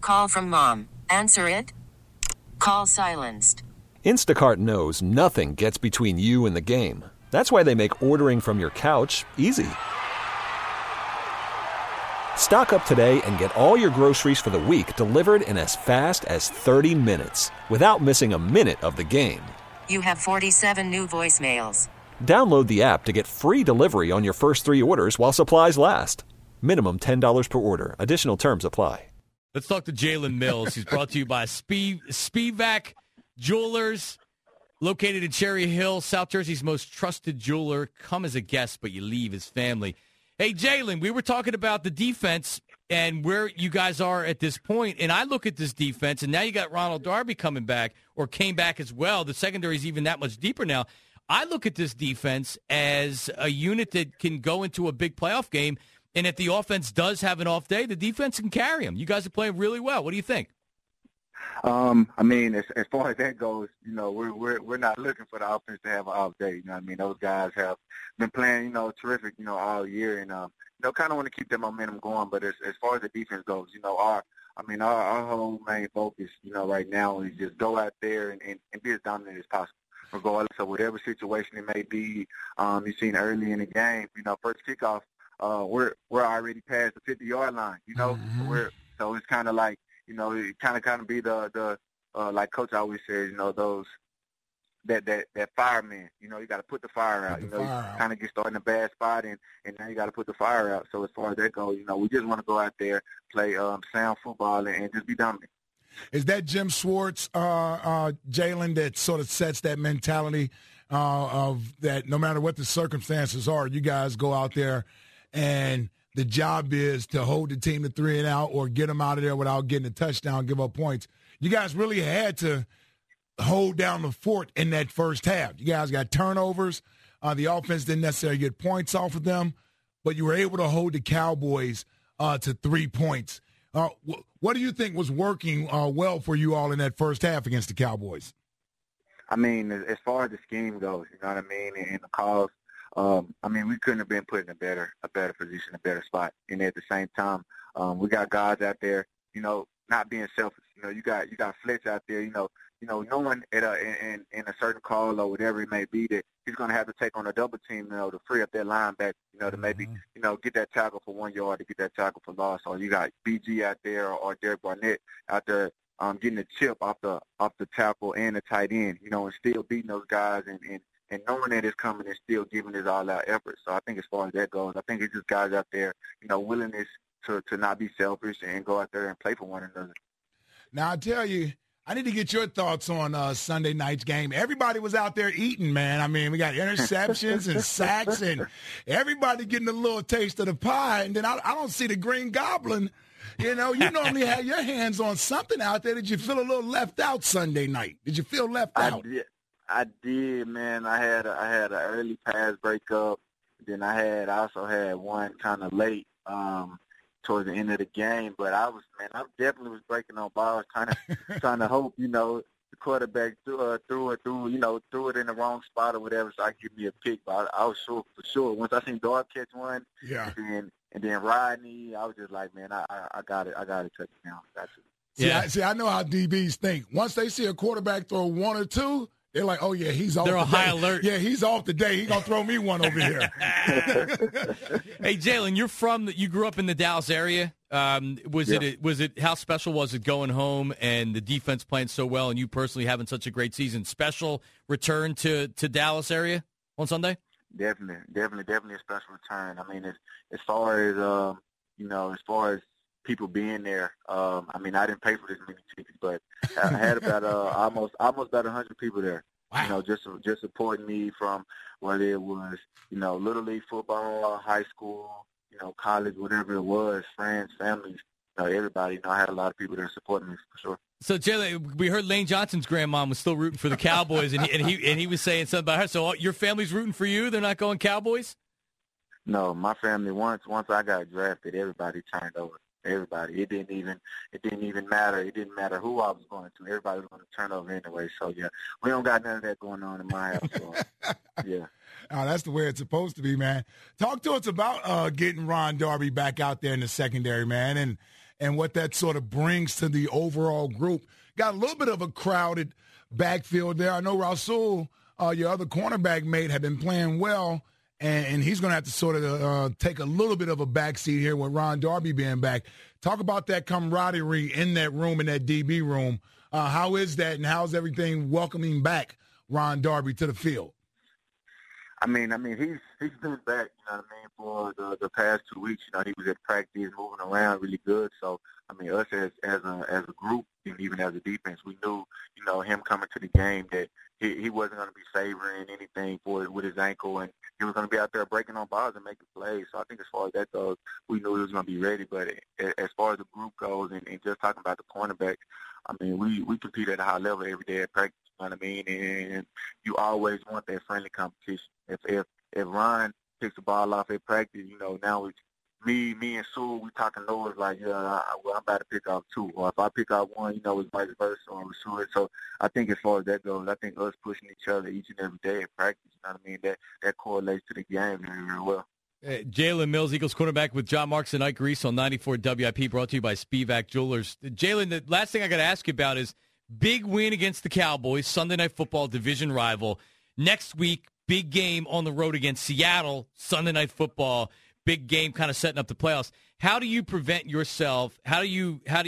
Call from mom. Answer it. Call silenced. Instacart knows nothing gets between you and the game. That's why they make ordering from your couch easy. Stock up today and get all your groceries for the week delivered in as fast as 30 minutes without missing a minute of the game. You have 47 new voicemails. Download the app to get free delivery on your first 3 orders while supplies last. Minimum $10 per order. Additional terms apply. Let's talk to Jalen Mills. He's brought to you by Spivak Jewelers, located in Cherry Hill, South Jersey's most trusted jeweler. Come as a guest, but you leave as family. Hey, Jalen, we were talking about the defense and where you guys are at this point, and I look at this defense, and now you got Ronald Darby coming back, or came back as well. The secondary is even that much deeper now. I look at this defense as a unit that can go into a big playoff game, and if the offense does have an off day, the defense can carry them. You guys are playing really well. What do you think? I mean, as far as that goes, you know, we're not looking for the offense to have an off day. You know what I mean? Those guys have been playing, you know, terrific, you know, all year, and you know, kind of want to keep that momentum going. But as far as the defense goes, you know, our whole main focus, you know, right now is just go out there and be as dominant as possible, regardless of whatever situation it may be. You've seen early in the game, you know, first kickoff, we're already past the 50-yard line. You know, so it's kind of like, you know, it kind of be the like Coach always says, you know, those that fireman. You know, you got to put the fire out. You know, you kind of get started in a bad spot, and now you got to put the fire out. So as far as that goes, you know, we just want to go out there, play sound football, and just be dominant. Is that Jim Schwartz, Jalen, that sort of sets that mentality of that no matter what the circumstances are, you guys go out there and the job is to hold the team to 3 and out or get them out of there without getting a touchdown, give up points. You guys really had to hold down the fort in that first half. You guys got turnovers. The offense didn't necessarily get points off of them, but you were able to hold the Cowboys to 3 points. What do you think was working well for you all in that first half against the Cowboys? I mean, as far as the scheme goes, you know what I mean, and the calls, I mean, we couldn't have been put in a better position, a better spot. And at the same time, we got guys out there, you know, not being selfish. You know, you got Fletch out there, you know, knowing in a certain call or whatever it may be that he's going to have to take on a double team, you know, to free up that linebacker, you know, to maybe, you know, get that tackle for 1 yard, to get that tackle for loss. Or you got BG out there or Derek Barnett out there getting a chip off the tackle and the tight end, you know, and still beating those guys and knowing that it's coming and still giving his all-out effort. So I think as far as that goes, I think it's just guys out there, you know, willingness to not be selfish and go out there and play for one another. Now, I tell you, I need to get your thoughts on Sunday night's game. Everybody was out there eating, man. I mean, we got interceptions and sacks, and everybody getting a little taste of the pie. And then I don't see the Green Goblin. You know, you normally have your hands on something out there. Did you feel a little left out Sunday night? Did you feel left out? I did, man. I had an early pass breakup. Then I also had one kind of late towards the end of the game. But I definitely was breaking on balls, trying to hope, you know, the quarterback threw it in the wrong spot or whatever, so I could give me a pick. But I was sure for sure. Once I seen Dart catch one, and then Rodney, I was just like, man, I got it. I got to touch it now. That's it. See, I know how DBs think. Once they see a quarterback throw one or two, they're like, oh, yeah, he's off They're today. on high alert. Yeah, he's off today. He's going to throw me one over here. Hey, Jalen, you grew up in the Dallas area. Was it how special was it going home and the defense playing so well and you personally having such a great season? Special return to Dallas area on Sunday? Definitely a special return. I mean, as far as people being there, I mean, I didn't pay for this many tickets, but I had about almost about 100 people there. Wow. You know, just supporting me from whether it was, you know, Little League football, high school, you know, college, whatever it was, friends, families, you know, everybody. You know, I had a lot of people there supporting me for sure. So, Jalen, we heard Lane Johnson's grandmom was still rooting for the Cowboys, and he was saying something about her. So, your family's rooting for you? They're not going Cowboys? No, my family. Once I got drafted, everybody turned over. Everybody. It didn't even matter. It didn't matter who I was going to. Everybody was going to turn over anyway. So yeah, we don't got none of that going on in my house. So, yeah. Oh, that's the way it's supposed to be, man. Talk to us about getting Ron Darby back out there in the secondary, man, and what that sort of brings to the overall group. Got a little bit of a crowded backfield there. I know Rasul, your other cornerback mate, had been playing well, and he's going to have to sort of take a little bit of a backseat here with Ron Darby being back. Talk about that camaraderie in that room, in that DB room. How is that, and how's everything welcoming back Ron Darby to the field? I mean, he's been back, you know what I mean, for the past 2 weeks. You know, he was at practice, moving around really good. So, I mean, us as a group, and even as a defense, we knew, you know, him coming to the game that he wasn't going to be favoring anything with his ankle, and he was going to be out there breaking on balls and making plays. So I think as far as that goes, we knew he was going to be ready. But as far as the group goes, and just talking about the cornerbacks, I mean, we compete at a high level every day at practice. You know what I mean? And you always want that friendly competition. If Ron picks the ball off at practice, you know, now it's me and Sue, we talking Noah's like, I'm about to pick off two. Or if I pick off one, you know, it's vice versa or Sue. So I think as far as that goes, I think us pushing each other each and every day at practice, you know what I mean, that correlates to the game very, very well. Jalen Mills, Eagles cornerback with John Marks and Ike Reese on 94 WIP, brought to you by Spivak Jewelers. Jalen, the last thing I got to ask you about is big win against the Cowboys, Sunday Night Football division rival. Next week, big game on the road against Seattle, Sunday Night Football, big game kind of setting up the playoffs. How do you prevent yourself? How does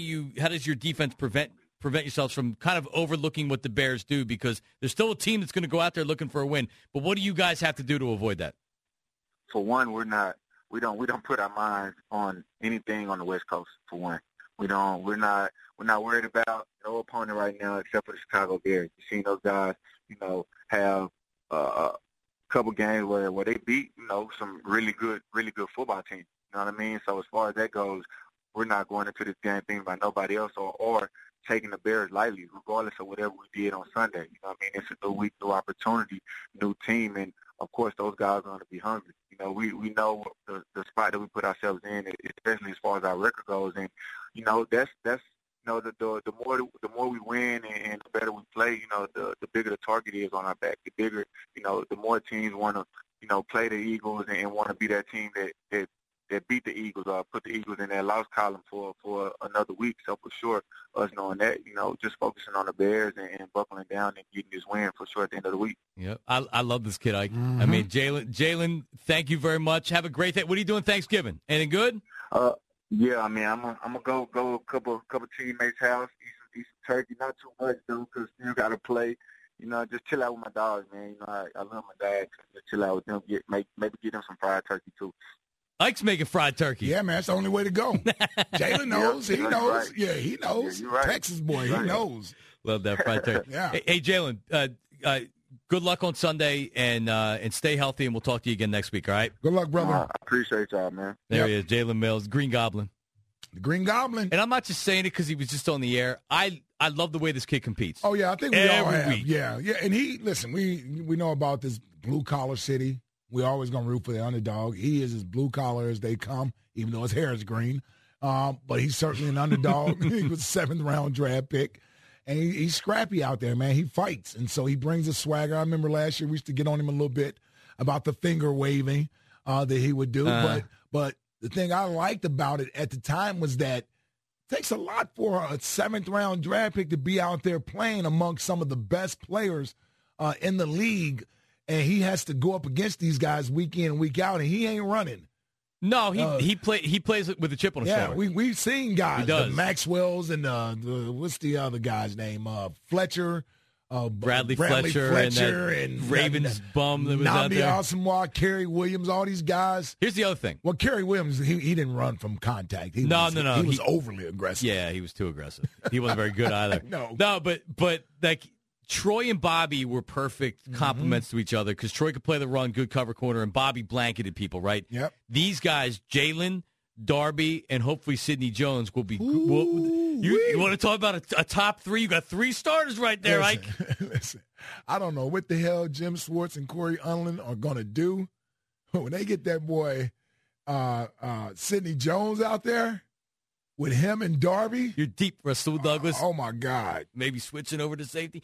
your defense prevent yourselves from kind of overlooking what the Bears do? Because there's still a team that's going to go out there looking for a win. But what do you guys have to do to avoid that? For one, we don't put our minds on anything on the West Coast. For one, we're not worried about no opponent right now except for the Chicago Bears. You've seen those guys, you know, have a couple games where they beat, you know, some really good football teams. You know what I mean? So as far as that goes, we're not going into this game thinking about nobody else or taking the Bears lightly, regardless of whatever we did on Sunday. You know what I mean? It's a new week, new opportunity, new team, and of course those guys are going to be hungry. You know, we know the spot that we put ourselves in, especially as far as our record goes, and you know that's you know the more we win and the better we play, you know, the bigger the target is on our back. The bigger, you know, the more teams want to, you know, play the Eagles and want to be that team that beat the Eagles or put the Eagles in that loss column for another week. So for sure, us knowing that, you know, just focusing on the Bears and buckling down and getting this win for sure at the end of the week. Yeah, I love this kid, Ike. I mean, Jalen, thank you very much. Have a great day. What are you doing Thanksgiving? Anything good? Yeah, I mean, I'm gonna go a couple teammates' house, eat some turkey, not too much though, because still gotta play. You know, just chill out with my dogs, man. You know, I love my dad. Just chill out with them. Maybe get them some fried turkey too. Ike's making fried turkey. Yeah, man, that's the only way to go. Jalen knows. He knows. Right. Yeah, he knows. Yeah, right. Texas boy, he knows. Love that fried turkey. Yeah. Hey, Jalen, good luck on Sunday, and stay healthy, and we'll talk to you again next week, all right? Good luck, brother. I appreciate y'all, man. There he is, Jalen Mills, Green Goblin. The Green Goblin. And I'm not just saying it because he was just on the air. I love the way this kid competes. Oh, yeah, I think we Every all have. week. Yeah, and we know about this blue-collar city. We always going to root for the underdog. He is as blue-collar as they come, even though his hair is green. But he's certainly an underdog. He was a 7th-round draft pick. And he's scrappy out there, man. He fights. And so he brings a swagger. I remember last year we used to get on him a little bit about the finger waving that he would do. But the thing I liked about it at the time was that it takes a lot for a 7th-round draft pick to be out there playing amongst some of the best players in the league. And he has to go up against these guys week in and week out, and he ain't running. No, he plays with a chip on his shoulder. Yeah, we've seen guys, the Maxwells and what's the other guy's name? Fletcher. Bradley Fletcher and that Ravens bum that was out there. Nnamdi Asomugha, Kerry Williams, all these guys. Here's the other thing. Well, Kerry Williams, he didn't run from contact. He was overly aggressive. Yeah, he was too aggressive. He wasn't very good either. No, but like Troy and Bobby were perfect complements to each other because Troy could play the run, good cover corner, and Bobby blanketed people, right? Yep. These guys, Jalen, Darby, and hopefully Sidney Jones will be. You want to talk about a top 3? You got 3 starters right there, Ike. Listen, I don't know what the hell Jim Schwartz and Corey Unlin are going to do when they get that boy Sidney Jones out there with him and Darby. You're deep, Rasul Douglas. Oh, my God. Maybe switching over to safety.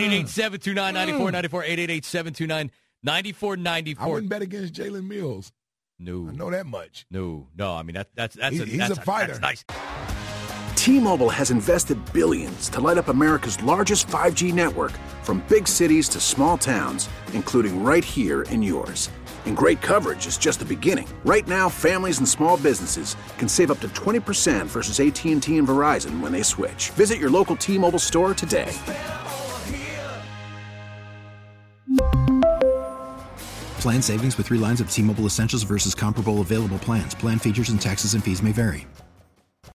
888-729-9494, 888-729-9494. I wouldn't bet against Jalen Mills. No. I know that much. No. I mean, that's he's a fighter. That's nice. T-Mobile has invested billions to light up America's largest 5G network, from big cities to small towns, including right here in yours. And great coverage is just the beginning. Right now, families and small businesses can save up to 20% versus AT&T and Verizon when they switch. Visit your local T-Mobile store today. Plan savings with 3 lines of T-Mobile Essentials versus comparable available plans. Plan features and taxes and fees may vary.